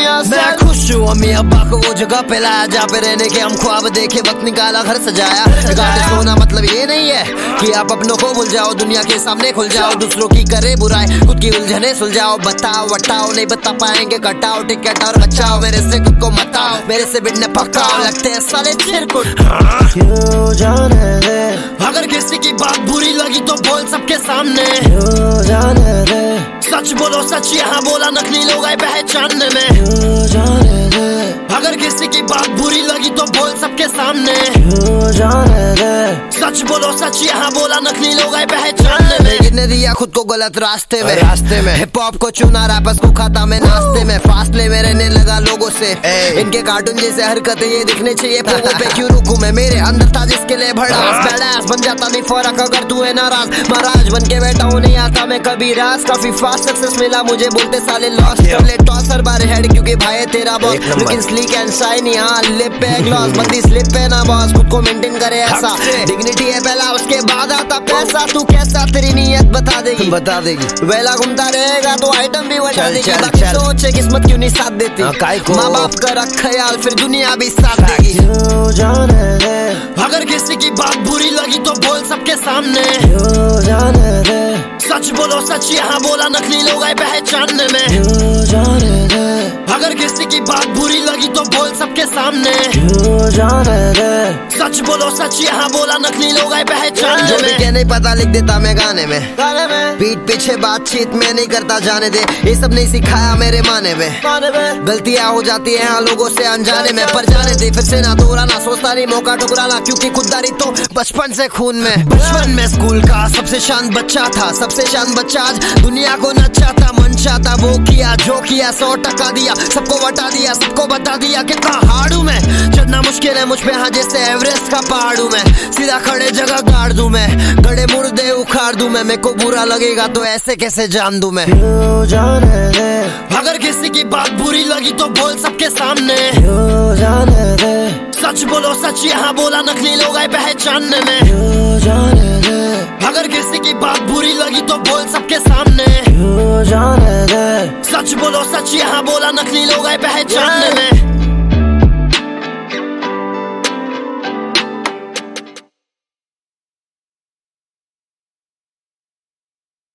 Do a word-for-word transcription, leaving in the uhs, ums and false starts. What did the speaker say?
दुनिया से। मैं खुश हूँ अम्मी अब्बा को वो जगह पे लाया जहाँ पे रहने के हम ख्वाब देखे, वक्त निकाला घर सजाया। सोना मतलब ये नहीं है कि आप अपनों को भूल जाओ, दुनिया के सामने खुल जाओ, दूसरों की करे बुराई खुद की उलझने सुलझाओ। बताओ वटाओ नहीं बता पाएंगे, कटाओ टिकट और बचाओ, मेरे से खुद को मताओ, मेरे से बिड़ने पकाओ, लगते हैं साले चिरकुट। क्यों जाने दे, अगर किसी की बात बुरी लगी तो बोल सबके सामने। क्यों जाने दे, सच बोलो सच यहाँ बोला, नकली लोग आए पहचानने में। क्यों जाने दे, अगर किसी की बात बुरी लगी तो बोल सबके सामने। क्यों जाने दे, सच बोलो सच यहाँ बोला, नकली लोग आए पहचानने में। गिरने दिया खुद को गलत रास्ते में, रास्ते में हिप हॉप को चुना, रैपर्स को खाता मैं नाश्ते में। फासले में रहने लगा लोगों से, इनके कार्टून जैसे हरकतें ये दिखने चाहिए पोगों पे। क्यों रुकूं मैं, मेरे अंदर था जिसके लिए भड़ास, बैडास बन जाता नहीं फर्क अगर तू है नाराज। महाराज बन के बैठा हूँ, नहीं आता मैं कभी राज, काफी फास्ट सक्सेस मिला मुझे, बोलते साले लॉस कर ले टॉस हर बार हेड, क्योंकि भाई तेरा बॉस। लेकिन स्लीक एंड शाइन यहाँ लिप पे ग्लॉस, बंदी स्लिप पे ना बॉस, खुद को मेंटेन करे ऐसा। डिग्निटी है पहला उसके बाद आता पैसा, तू कैसा तेरी नीयत बता देगी, बता देगी। वेला घूमता रहेगा तो आइटम भी बढ़ा देगी। बाकी सोचे किस्मत क्यों नहीं साथ देती, माँ बाप का रख ख्याल फिर दुनिया भी साथ देगी। क्यों जाने दे, अगर किसी की बात बुरी लगी तो बोल सबके सामने। क्यों जाने दे, सच बोलो सच यहाँ बोला, नकली लोग आए पहचानने में। क्यों जाने दे, अगर किसी की बात बुरी लगी तो बोल सबके सामने। क्यों जाने दे, सच बोलो सच यहाँ बोला, नकली लोग आए पहचानने में। क्या नहीं पता लिख देता मैं गाने में, गाने में पीठ पीछे बातचीत में नहीं करता जाने दे, ये सब नहीं सिखाया मेरे माने में। गाने में गलतियां हो जाती है हाँ लोगों से अनजाने में, पर जाने दे फिर से ना दोहराना, सोचता नहीं मौका ठुकराना, क्योंकि खुददारी तो बचपन से खून में। बचपन में स्कूल का सबसे शांत बच्चा था, सबसे शांत बच्चा आज दुनिया को नचाता, मन चाहता वो किया जो किया, सौ टका दिया सबको बता दिया, सबको बता दिया कितना हार्ड हूँ मैं। चढ़ना मुश्किल है मुझ पे हाँ जैसे एवरेस्ट का पहाड़ हूँ मैं, सीधा खड़े जगह गाड़ दूं मैं, गड़े मुर्दे उखाड़ दूं मैं, मेरे को बुरा लगेगा तो ऐसे कैसे जान दूं मैं। क्यों जाने दे, अगर किसी की बात बुरी लगी तो बोल सबके सामने। क्यों जाने दे, सच बोलो सच यहाँ बोला, नकली लोग आए पहचानने में। क्यों जाने दे, अगर किसी की बात बुरी लगी तो बोल सबके सामने। क्यों जाने दे, सच बोलो सच यहाँ बोला, नकली लोग आए पहचानने में।